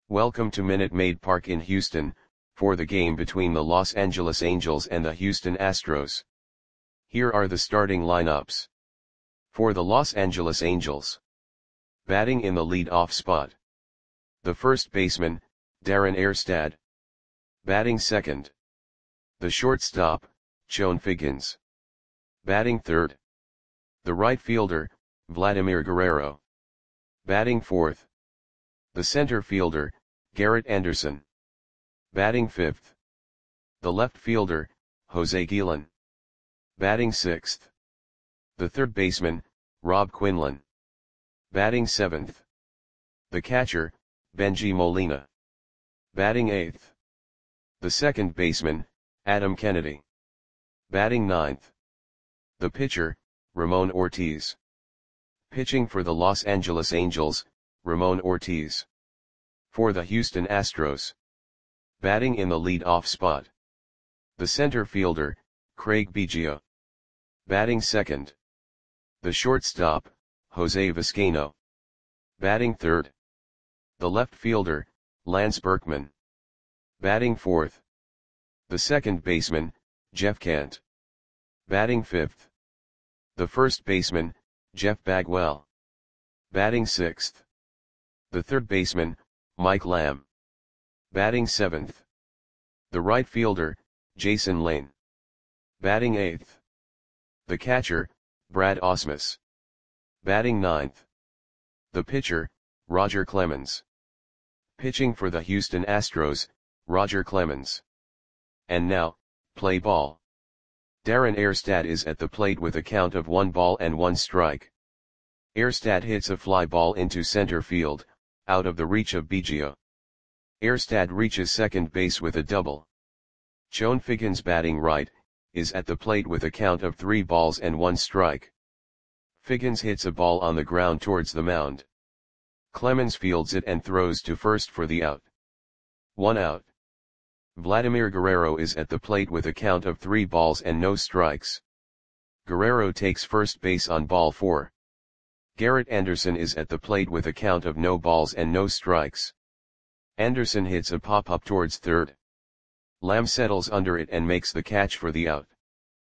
Welcome to Minute Maid Park in Houston, for the game between the Los Angeles Angels and the Houston Astros. Here are the starting lineups. For the Los Angeles Angels. Batting in the lead-off spot. The first baseman, Darren Erstad. Batting second. The shortstop, Chone Figgins. Batting third. The right fielder, Vladimir Guerrero. Batting fourth. The center fielder, Garrett Anderson. Batting fifth. The left fielder, Jose Guillen. Batting sixth. The third baseman, Rob Quinlan. Batting seventh. The catcher, Bengie Molina. Batting eighth. The second baseman, Adam Kennedy. Batting ninth. The pitcher, Ramon Ortiz. Pitching for the Los Angeles Angels, Ramon Ortiz. For the Houston Astros. Batting in the lead-off spot. The center fielder, Craig Biggio. Batting second. The shortstop, Jose Vizcaino. Batting third. The left fielder, Lance Berkman. Batting fourth. The second baseman, Jeff Kent. Batting fifth. The first baseman, Jeff Bagwell. Batting sixth. The third baseman, Mike Lamb. Batting seventh. The right fielder, Jason Lane. Batting eighth. The catcher, Brad Ausmus. Batting ninth. The pitcher, Roger Clemens. Pitching for the Houston Astros, Roger Clemens. And now, play ball. Darren Erstad is at the plate with a count of 1 strike. Erstad hits a fly ball into center field, out of the reach of Biggio. Erstad reaches second base with a double. Chone Figgins batting right, is at the plate with a count of 3 strike. Figgins hits a ball on the ground towards the mound. Clemens fields it and throws to first for the out. 1 out. Vladimir Guerrero is at the plate with a count of 3 strikes. Guerrero takes first base on ball 4. Garrett Anderson is at the plate with a count of no strikes. Anderson hits a pop-up towards third. Lamb settles under it and makes the catch for the out.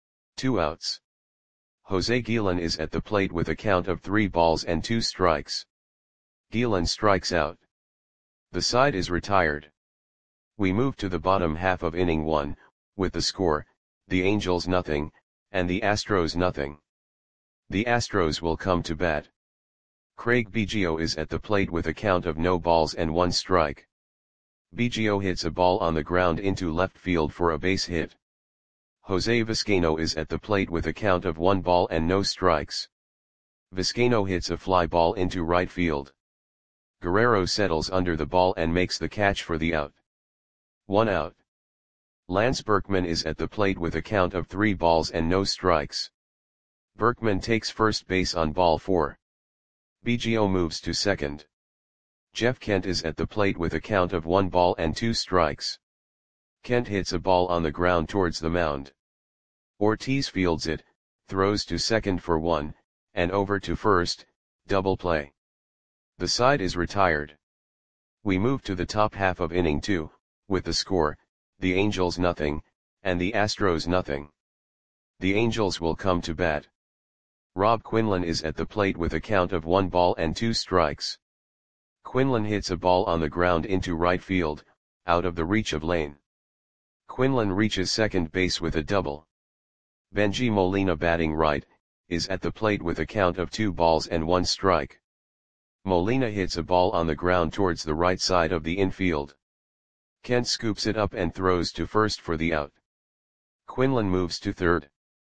2 outs. Jose Guillen is at the plate with a count of 3 strikes. Guillen strikes out. The side is retired. We move to the bottom half of inning 1, with the score, the Angels nothing, and the Astros nothing. The Astros will come to bat. Craig Biggio is at the plate with a count of no balls and 1 strike. Biggio hits a ball on the ground into left field for a base hit. Jose Vizcaino is at the plate with a count of 1 ball and no strikes. Vizcaino hits a fly ball into right field. Guerrero settles under the ball and makes the catch for the out. 1 out. Lance Berkman is at the plate with a count of 3 balls and no strikes. Berkman takes first base on ball 4. Biggio moves to second. Jeff Kent is at the plate with a count of 1 ball and 2 strikes. Kent hits a ball on the ground towards the mound. Ortiz fields it, throws to second for 1, and over to first, double play. The side is retired. We move to the top half of inning 2, with the score, the Angels nothing, and the Astros nothing. The Angels will come to bat. Rob Quinlan is at the plate with a count of 1 ball and 2 strikes. Quinlan hits a ball on the ground into right field, out of the reach of Lane. Quinlan reaches second base with a double. Bengie Molina batting right, is at the plate with a count of 2 balls and 1 strike. Molina hits a ball on the ground towards the right side of the infield. Kent scoops it up and throws to first for the out. Quinlan moves to third.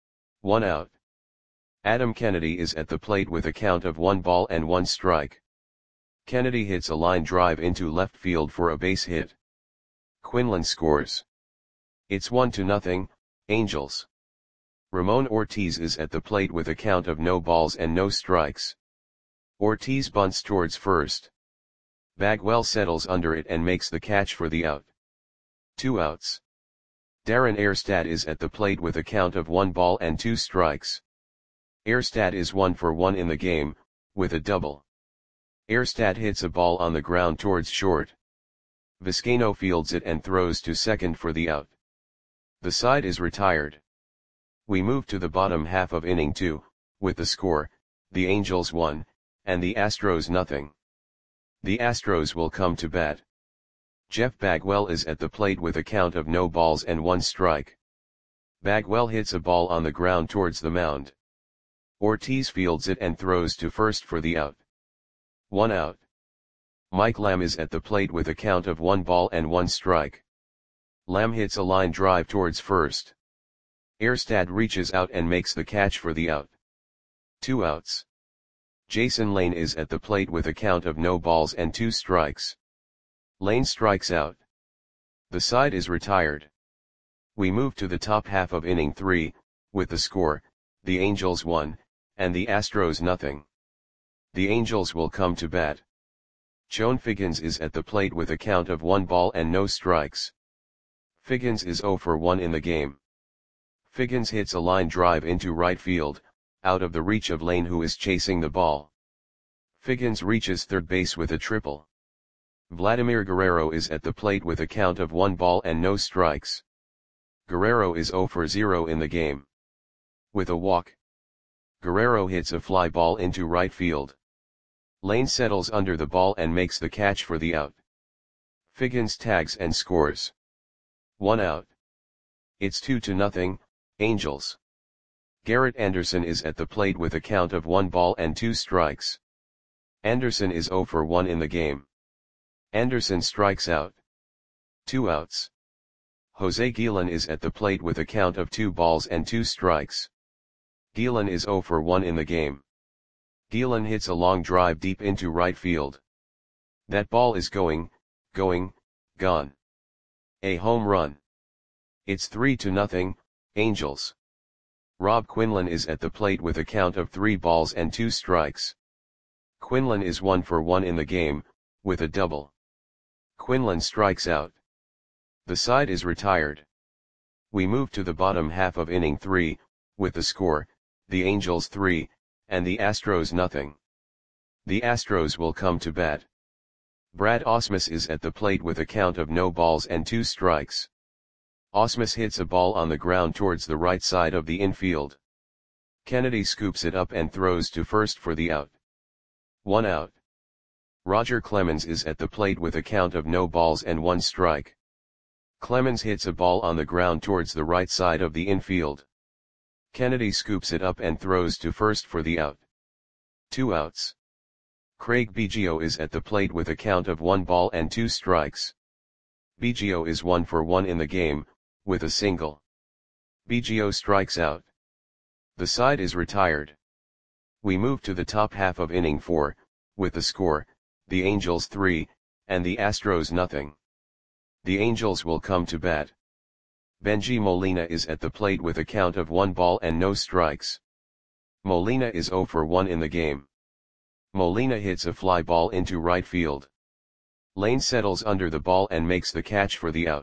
1 out. Adam Kennedy is at the plate with a count of 1 ball and 1 strike. Kennedy hits a line drive into left field for a base hit. Quinlan scores. It's 1-0, Angels. Ramon Ortiz is at the plate with a count of no balls and no strikes. Ortiz bunts towards first. Bagwell settles under it and makes the catch for the out. 2 outs. Darren Erstad is at the plate with a count of 1 ball and 2 strikes. Erstad is 1 for 1 in the game, with a double. Erstad hits a ball on the ground towards short. Vizcaino fields it and throws to second for the out. The side is retired. We move to the bottom half of inning 2, with the score, the Angels 1, and the Astros nothing. The Astros will come to bat. Jeff Bagwell is at the plate with a count of no balls and 1 strike. Bagwell hits a ball on the ground towards the mound. Ortiz fields it and throws to first for the out. 1 out. Mike Lamb is at the plate with a count of 1 ball and 1 strike. Lamb hits a line drive towards first. Erstad reaches out and makes the catch for the out. 2 outs. Jason Lane is at the plate with a count of no balls and 2 strikes. Lane strikes out. The side is retired. We move to the top half of inning 3, with the score, the Angels 1, and the Astros nothing. The Angels will come to bat. Chone Figgins is at the plate with a count of 1 ball and no strikes. Figgins is 0 for 1 in the game. Figgins hits a line drive into right field, out of the reach of Lane who is chasing the ball. Figgins reaches third base with a triple. Vladimir Guerrero is at the plate with a count of 1 ball and no strikes. Guerrero is 0 for 0 in the game. With a walk, Guerrero hits a fly ball into right field. Lane settles under the ball and makes the catch for the out. Figgins tags and scores. 1 out. It's 2-0, Angels. Garrett Anderson is at the plate with a count of 1 ball and 2 strikes. Anderson is 0 for 1 in the game. Anderson strikes out. 2 outs. Jose Guillen is at the plate with a count of 2 balls and 2 strikes. Guillen is 0 for 1 in the game. Guillen hits a long drive deep into right field. That ball is gone. A home run. It's 3-0, Angels. Rob Quinlan is at the plate with a count of 3 balls and 2 strikes. Quinlan is 1 for 1 in the game, with a double. Quinlan strikes out. The side is retired. We move to the bottom half of inning 3, with the score, the Angels 3, and the Astros nothing. The Astros will come to bat. Brad Ausmus is at the plate with a count of no balls and 2 strikes. Ausmus hits a ball on the ground towards the right side of the infield. Kennedy scoops it up and throws to first for the out. 1 out. Roger Clemens is at the plate with a count of no balls and 1 strike. Clemens hits a ball on the ground towards the right side of the infield. Kennedy scoops it up and throws to first for the out. 2 outs. Craig Biggio is at the plate with a count of 1 ball and 2 strikes. Biggio is 1 for 1 in the game, with a single. Biggio strikes out. The side is retired. We move to the top half of inning 4, with the score, the Angels 3, and the Astros nothing. The Angels will come to bat. Benji Molina is at the plate with a count of 1 ball and no strikes. Molina is 0 for 1 in the game. Molina hits a fly ball into right field. Lane settles under the ball and makes the catch for the out.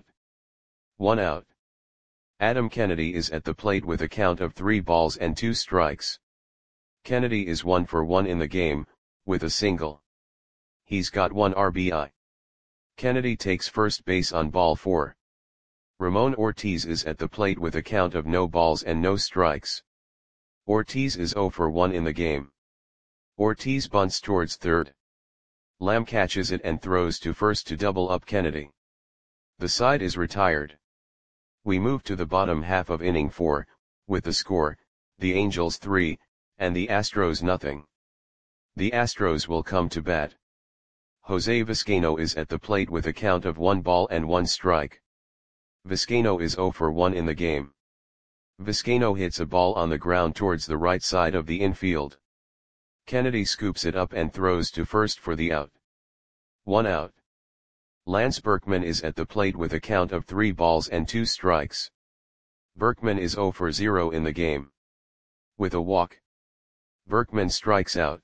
1 out. Adam Kennedy is at the plate with a count of 3 balls and 2 strikes. Kennedy is 1 for 1 in the game, with a single. He's got 1 RBI. Kennedy takes first base on ball 4. Ramon Ortiz is at the plate with a count of no balls and no strikes. Ortiz is 0 for 1 in the game. Ortiz bunts towards third. Lamb catches it and throws to first to double up Kennedy. The side is retired. We move to the bottom half of inning 4, with the score, the Angels 3, and the Astros nothing. The Astros will come to bat. Jose Vizcaino is at the plate with a count of 1 ball and 1 strike. Vizcaino is 0 for 1 in the game. Vizcaino hits a ball on the ground towards the right side of the infield. Kennedy scoops it up and throws to first for the out. 1 out. Lance Berkman is at the plate with a count of 3 balls and 2 strikes. Berkman is 0 for 0 in the game. With a walk, Berkman strikes out.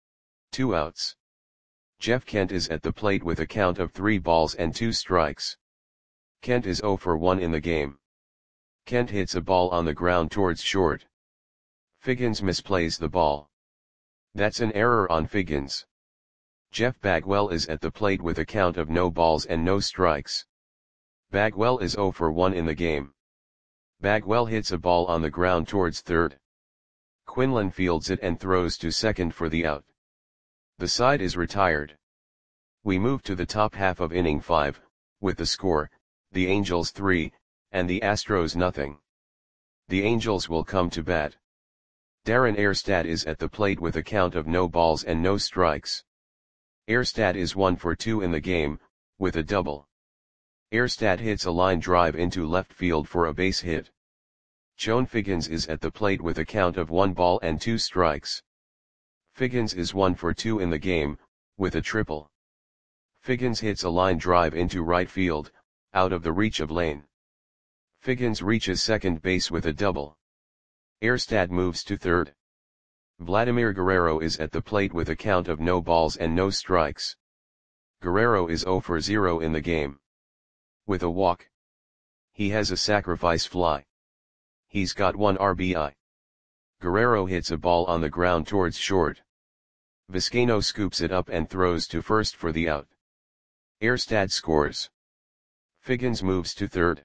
2 outs. Jeff Kent is at the plate with a count of 3 balls and 2 strikes. Kent is 0 for 1 in the game. Kent hits a ball on the ground towards short. Figgins misplays the ball. That's an error on Figgins. Jeff Bagwell is at the plate with a count of no balls and no strikes. Bagwell is 0 for 1 in the game. Bagwell hits a ball on the ground towards third. Quinlan fields it and throws to second for the out. The side is retired. We move to the top half of inning 5, with the score, the Angels 3, and the Astros nothing. The Angels will come to bat. Darren Erstad is at the plate with a count of no balls and no strikes. Erstad is 1 for 2 in the game, with a double. Erstad hits a line drive into left field for a base hit. Joan Figgins is at the plate with a count of 1 ball and 2 strikes. Figgins is 1 for 2 in the game, with a triple. Figgins hits a line drive into right field, out of the reach of Lane. Figgins reaches second base with a double. Erstad moves to third. Vladimir Guerrero is at the plate with a count of no balls and no strikes. Guerrero is 0 for 0 in the game. With a walk. He has a sacrifice fly. He's got 1 RBI. Guerrero hits a ball on the ground towards short. Vizcaino scoops it up and throws to first for the out. Erstad scores. Figgins moves to third.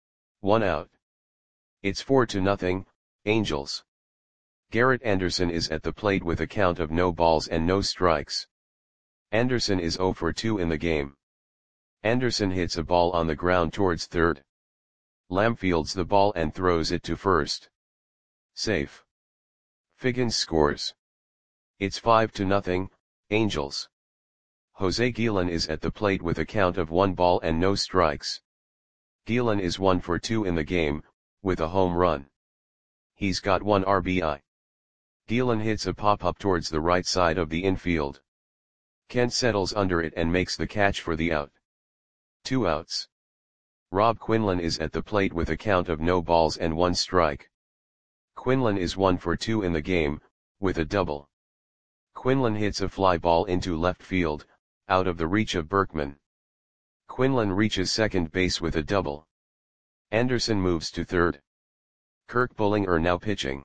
1 out. It's 4-0, Angels. Garrett Anderson is at the plate with a count of no balls and no strikes. Anderson is 0 for 2 in the game. Anderson hits a ball on the ground towards third. Lamb fields the ball and throws it to first. Safe. Figgins scores. It's 5-0, Angels. Jose Guillen is at the plate with a count of 1 ball and no strikes. Guillen is 1 for 2 in the game, with a home run. He's got 1 RBI. Guillen hits a pop-up towards the right side of the infield. Kent settles under it and makes the catch for the out. 2 outs. Rob Quinlan is at the plate with a count of no balls and 1 strike. Quinlan is 1 for 2 in the game, with a double. Quinlan hits a fly ball into left field, out of the reach of Berkman. Quinlan reaches second base with a double. Anderson moves to third. Kirk Bullinger now pitching.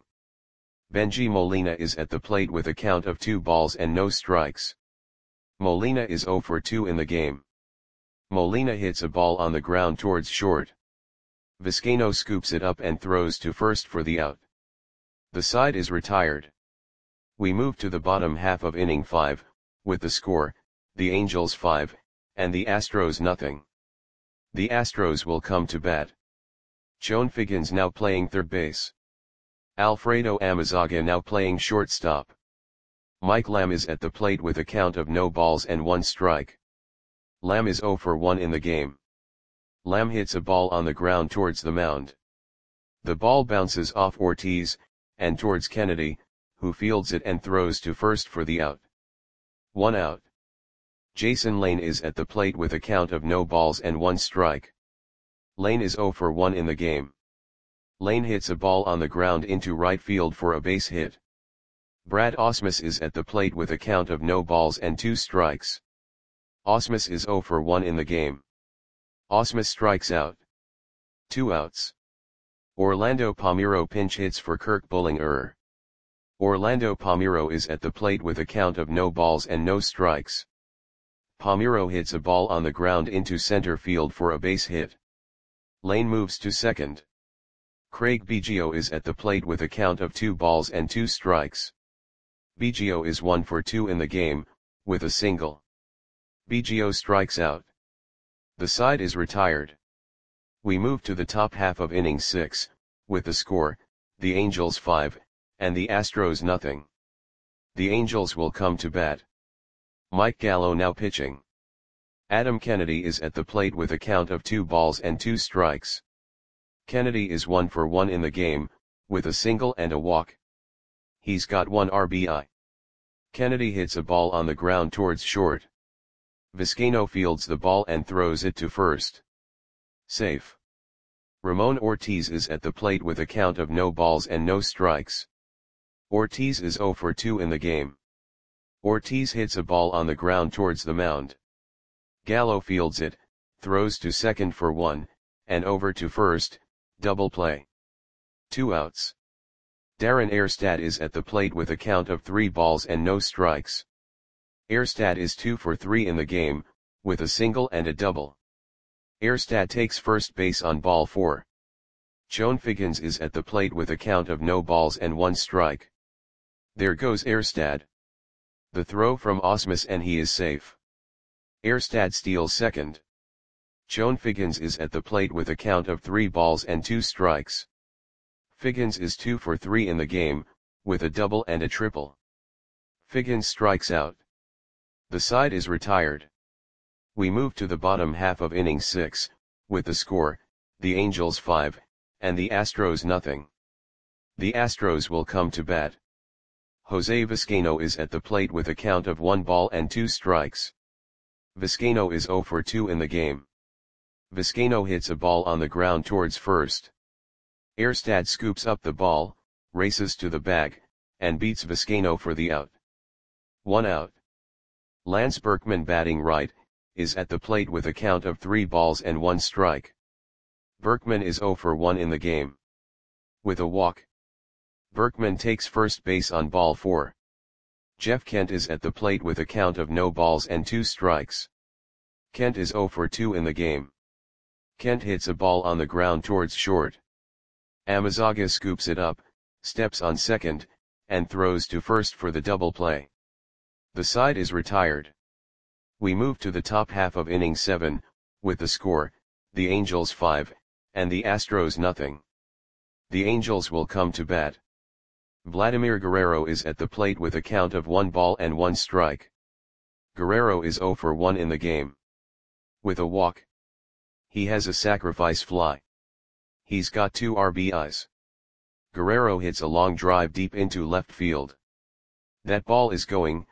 Benji Molina is at the plate with a count of 2 balls and no strikes. Molina is 0 for 2 in the game. Molina hits a ball on the ground towards short. Vizcaino scoops it up and throws to first for the out. The side is retired. We move to the bottom half of inning 5, with the score, the Angels 5, and the Astros nothing. The Astros will come to bat. Joan Figgins now playing third base. Alfredo Amezaga now playing shortstop. Mike Lamb is at the plate with a count of no balls and 1 strike. Lamb is 0 for 1 in the game. Lamb hits a ball on the ground towards the mound. The ball bounces off Ortiz, and towards Kennedy, who fields it and throws to first for the out. 1 out. Jason Lane is at the plate with a count of no balls and 1 strike. Lane is 0 for 1 in the game. Lane hits a ball on the ground into right field for a base hit. Brad Ausmus is at the plate with a count of no balls and 2 strikes. Ausmus is 0 for 1 in the game. Ausmus strikes out. 2 outs. Orlando Palmeiro pinch hits for Kirk Bullinger. Orlando Palmeiro is at the plate with a count of no balls and no strikes. Palmeiro hits a ball on the ground into center field for a base hit. Lane moves to second. Craig Biggio is at the plate with a count of 2 balls and 2 strikes. Biggio is 1 for 2 in the game, with a single. Biggio strikes out. The side is retired. We move to the top half of inning 6, with the score, the Angels 5, and the Astros nothing. The Angels will come to bat. Mike Gallo now pitching. Adam Kennedy is at the plate with a count of 2 balls and 2 strikes. Kennedy is 1 for 1 in the game, with a single and a walk. He's got 1 RBI. Kennedy hits a ball on the ground towards short. Vizcaino fields the ball and throws it to first. Safe. Ramon Ortiz is at the plate with a count of no balls and no strikes. Ortiz is 0 for 2 in the game. Ortiz hits a ball on the ground towards the mound. Gallo fields it, throws to second for 1, and over to first, double play. 2 outs. Darren Erstad is at the plate with a count of 3 balls and no strikes. Erstad is 2 for 3 in the game, with a single and a double. Erstad takes first base on ball 4. Chone Figgins is at the plate with a count of no balls and 1 strike. There goes Erstad. The throw from Ausmus and he is safe. Erstad steals second. Chone Figgins is at the plate with a count of 3 balls and 2 strikes. Figgins is 2 for 3 in the game, with a double and a triple. Figgins strikes out. The side is retired. We move to the bottom half of inning 6, with the score, the Angels 5, and the Astros nothing. The Astros will come to bat. Jose Vizcaino is at the plate with a count of 1 ball and 2 strikes. Vizcaino is 0 for 2 in the game. Vizcaino hits a ball on the ground towards first. Erstad scoops up the ball, races to the bag, and beats Vizcaino for the out. 1 out. Lance Berkman, batting right, is at the plate with a count of 3 balls and 1 strike. Berkman is 0 for 1 in the game. With a walk. Berkman takes first base on ball 4. Jeff Kent is at the plate with a count of no balls and 2 strikes. Kent is 0 for 2 in the game. Kent hits a ball on the ground towards short. Amezaga scoops it up, steps on second, and throws to first for the double play. The side is retired. We move to the top half of inning 7, with the score, the Angels 5, and the Astros nothing. The Angels will come to bat. Vladimir Guerrero is at the plate with a count of 1 ball and 1 strike. Guerrero is 0 for 1 in the game. With a walk. He has a sacrifice fly. He's got 2 RBIs. Guerrero hits a long drive deep into left field. That ball is going,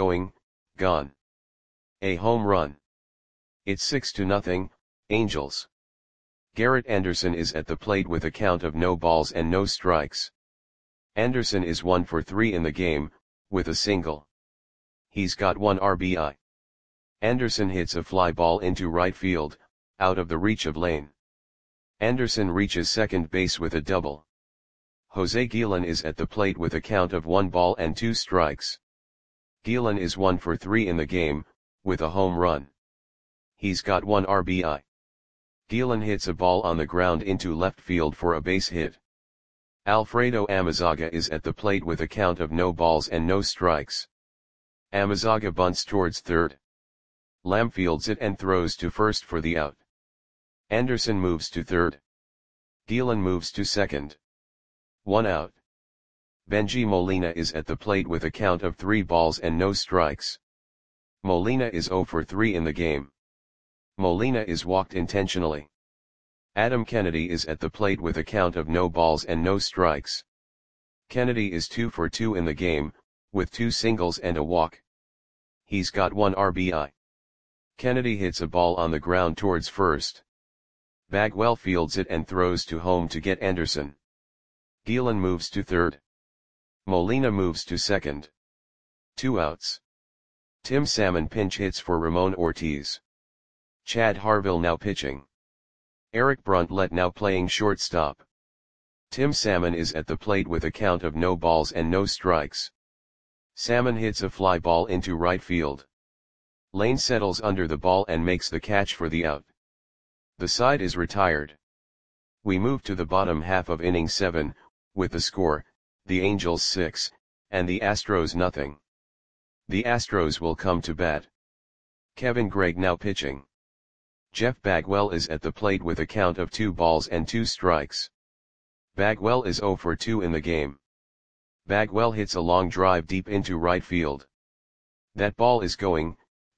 gone. A home run. It's 6-0, Angels. Garrett Anderson is at the plate with a count of no balls and no strikes. Anderson is 1 for 3 in the game, with a single. He's got 1 RBI. Anderson hits a fly ball into right field, out of the reach of Lane. Anderson reaches second base with a double. Jose Guillen is at the plate with a count of 1 ball and 2 strikes. Guillen is 1 for 3 in the game, with a home run. He's got 1 RBI. Guillen hits a ball on the ground into left field for a base hit. Alfredo Amezaga is at the plate with a count of no balls and no strikes. Amezaga bunts towards third. Lamb fields it and throws to first for the out. Anderson moves to third. Guillen moves to second. 1 out. Benji Molina is at the plate with a count of 3 balls and no strikes. Molina is 0 for 3 in the game. Molina is walked intentionally. Adam Kennedy is at the plate with a count of no balls and no strikes. Kennedy is 2 for 2 in the game, with 2 singles and a walk. He's got 1 RBI. Kennedy hits a ball on the ground towards first. Bagwell fields it and throws to home to get Anderson. Guillen moves to third. Molina moves to second. 2 outs. Tim Salmon pinch hits for Ramon Ortiz. Chad Harville now pitching. Eric Bruntlett now playing shortstop. Tim Salmon is at the plate with a count of no balls and no strikes. Salmon hits a fly ball into right field. Lane settles under the ball and makes the catch for the out. The side is retired. We move to the bottom half of inning 7, with the score, the Angels 6, and the Astros nothing. The Astros will come to bat. Kevin Gregg now pitching. Jeff Bagwell is at the plate with a count of 2 balls and 2 strikes. Bagwell is 0 for 2 in the game. Bagwell hits a long drive deep into right field. That ball is going,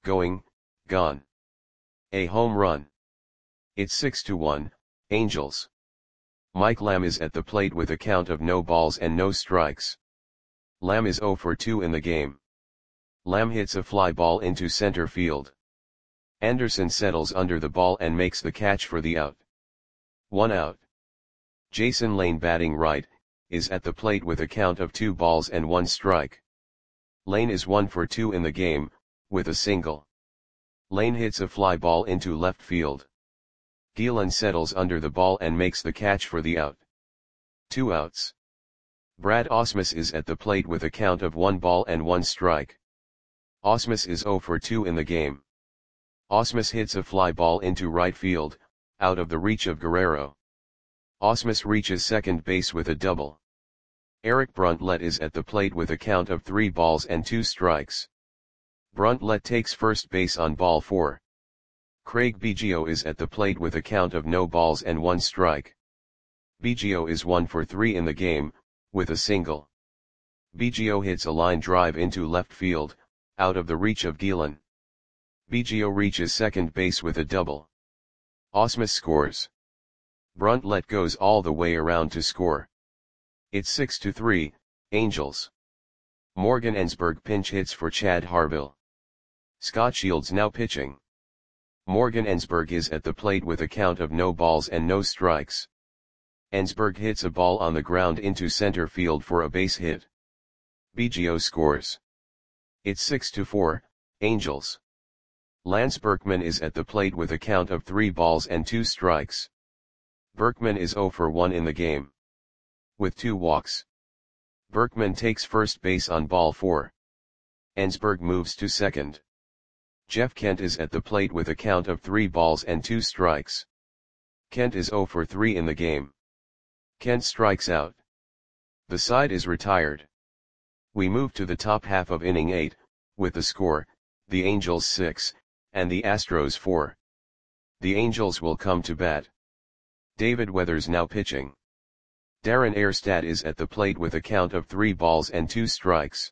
gone. A home run. It's 6-1, Angels. Mike Lamb is at the plate with a count of no balls and no strikes. Lamb is 0 for 2 in the game. Lamb hits a fly ball into center field. Anderson settles under the ball and makes the catch for the out. 1 out. Jason Lane, batting right, is at the plate with a count of 2 balls and 1 strike. Lane is 1 for 2 in the game, with a single. Lane hits a fly ball into left field. Guillen settles under the ball and makes the catch for the out. 2 outs. Brad Ausmus is at the plate with a count of 1 ball and 1 strike. Ausmus is 0 for 2 in the game. Ausmus hits a fly ball into right field, out of the reach of Guerrero. Ausmus reaches second base with a double. Eric Bruntlett is at the plate with a count of 3 balls and 2 strikes. Bruntlett takes first base on ball 4. Craig Biggio is at the plate with a count of no balls and 1 strike. Biggio is 1 for 3 in the game, with a single. Biggio hits a line drive into left field, out of the reach of Gillen. Biggio reaches second base with a double. Ausmus scores. Bruntlett goes all the way around to score. It's 6-3, Angels. Morgan Ensberg pinch hits for Chad Harville. Scott Shields now pitching. Morgan Ensberg is at the plate with a count of no balls and no strikes. Ensberg hits a ball on the ground into center field for a base hit. Biggio scores. It's 6-4, Angels. Lance Berkman is at the plate with a count of 3 balls and 2 strikes. Berkman is 0 for 1 in the game. With 2 walks. Berkman takes first base on ball 4. Ensberg moves to second. Jeff Kent is at the plate with a count of 3 balls and 2 strikes. Kent is 0 for 3 in the game. Kent strikes out. The side is retired. We move to the top half of inning 8, with the score, the Angels 6, and the Astros 4. The Angels will come to bat. David Weathers now pitching. Darren Erstad is at the plate with a count of 3 balls and 2 strikes.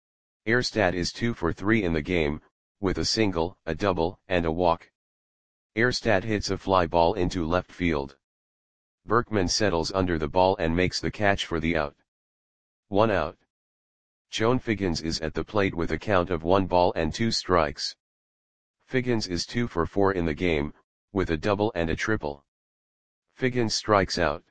Erstad is 2 for 3 in the game, with a single, a double, and a walk. Erstad hits a fly ball into left field. Berkman settles under the ball and makes the catch for the out. 1 out. Joan Figgins is at the plate with a count of 1 ball and 2 strikes. Figgins is 2 for 4 in the game, with a double and a triple. Figgins strikes out.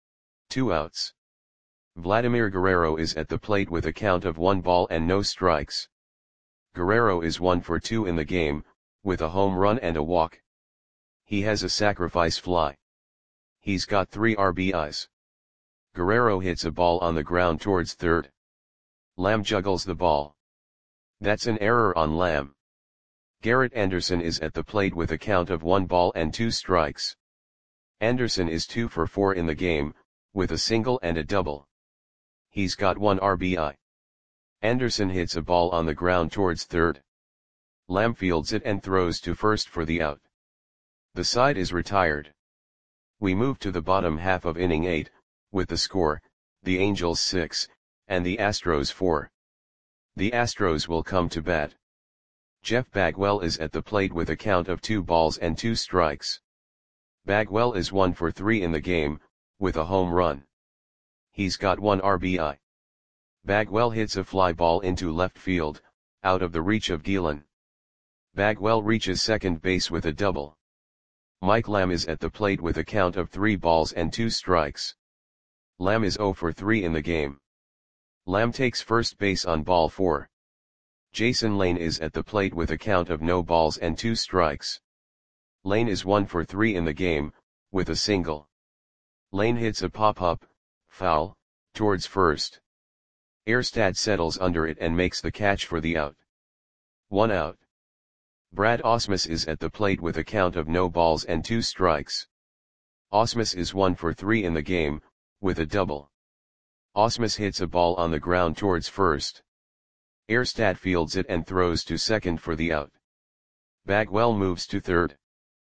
2 outs. Vladimir Guerrero is at the plate with a count of 1 ball and no strikes. Guerrero is 1 for 2 in the game, with a home run and a walk. He has a sacrifice fly. He's got 3 RBIs. Guerrero hits a ball on the ground towards third. Lamb juggles the ball. That's an error on Lamb. Garrett Anderson is at the plate with a count of 1 ball and 2 strikes. Anderson is 2 for 4 in the game, with a single and a double. He's got 1 RBI. Anderson hits a ball on the ground towards third. Lamb fields it and throws to first for the out. The side is retired. We move to the bottom half of inning 8, with the score, the Angels 6, and the Astros 4. The Astros will come to bat. Jeff Bagwell is at the plate with a count of 2 balls and 2 strikes. Bagwell is 1 for 3 in the game, with a home run. He's got 1 RBI. Bagwell hits a fly ball into left field, out of the reach of Gillen. Bagwell reaches second base with a double. Mike Lamb is at the plate with a count of 3 balls and 2 strikes. Lamb is 0 for 3 in the game. Lamb takes first base on ball 4. Jason Lane is at the plate with a count of no balls and 2 strikes. Lane is 1 for 3 in the game, with a single. Lane hits a pop-up, foul, towards first. Erstad settles under it and makes the catch for the out. 1 out. Brad Ausmus is at the plate with a count of no balls and 2 strikes. Ausmus is 1 for 3 in the game, with a double. Ausmus hits a ball on the ground towards first. Erstad fields it and throws to second for the out. Bagwell moves to third.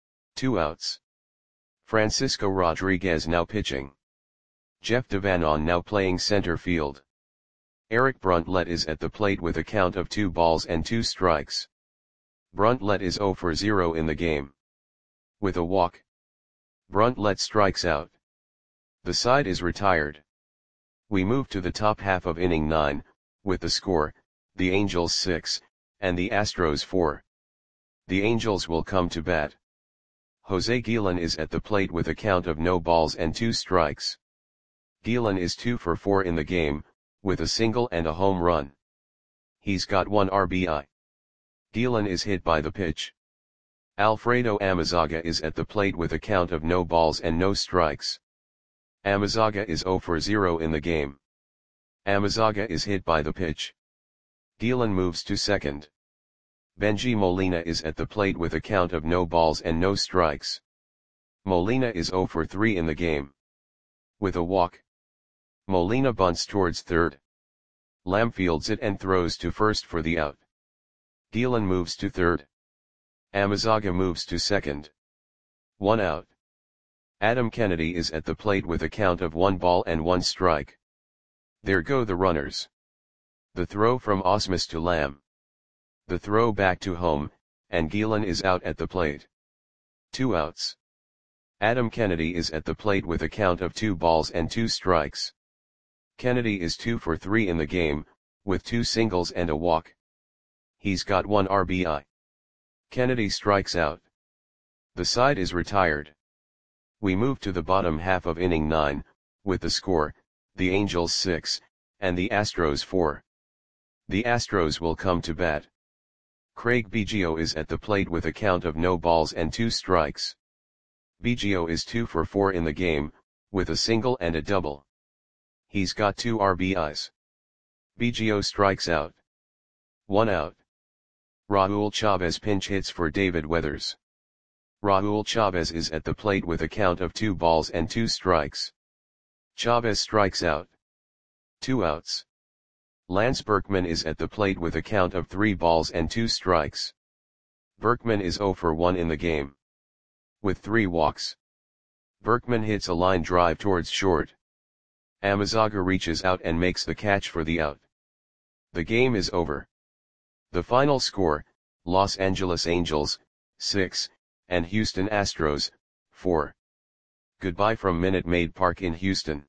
2 outs. Francisco Rodriguez now pitching. Jeff Devanon now playing center field. Eric Bruntlett is at the plate with a count of 2 balls and 2 strikes. Bruntlett is 0 for 0 in the game. With a walk. Bruntlett strikes out. The side is retired. We move to the top half of inning 9, with the score, the Angels 6, and the Astros 4. The Angels will come to bat. Jose Gillen is at the plate with a count of no balls and 2 strikes. Gillen is 2 for 4 in the game, with a single and a home run. He's got 1 RBI. Gillen is hit by the pitch. Alfredo Amezaga is at the plate with a count of no balls and no strikes. Amezaga is 0 for 0 in the game. Amezaga is hit by the pitch. Gillen moves to second. Benji Molina is at the plate with a count of no balls and no strikes. Molina is 0 for 3 in the game. With a walk, Molina bunts towards third. Lamb fields it and throws to first for the out. Dylan moves to third. Amezaga moves to second. 1 out. Adam Kennedy is at the plate with a count of 1 ball and 1 strike. There go the runners. The throw from Ausmus to Lamb. The throw back to home, and Gielan is out at the plate. 2 outs. Adam Kennedy is at the plate with a count of 2 balls and 2 strikes. Kennedy is 2 for 3 in the game, with 2 singles and a walk. He's got 1 RBI. Kennedy strikes out. The side is retired. We move to the bottom half of inning 9, with the score, the Angels 6, and the Astros 4. The Astros will come to bat. Craig Biggio is at the plate with a count of no balls and 2 strikes. Biggio is 2 for 4 in the game, with a single and a double. He's got 2 RBIs. Biggio strikes out. 1 out. Raul Chavez pinch hits for David Weathers. Raul Chavez is at the plate with a count of 2 balls and 2 strikes. Chavez strikes out. 2 outs. Lance Berkman is at the plate with a count of 3 balls and 2 strikes. Berkman is 0 for 1 in the game. With 3 walks. Berkman hits a line drive towards short. Amezaga reaches out and makes the catch for the out. The game is over. The final score, Los Angeles Angels, 6, and Houston Astros, 4. Goodbye from Minute Maid Park in Houston.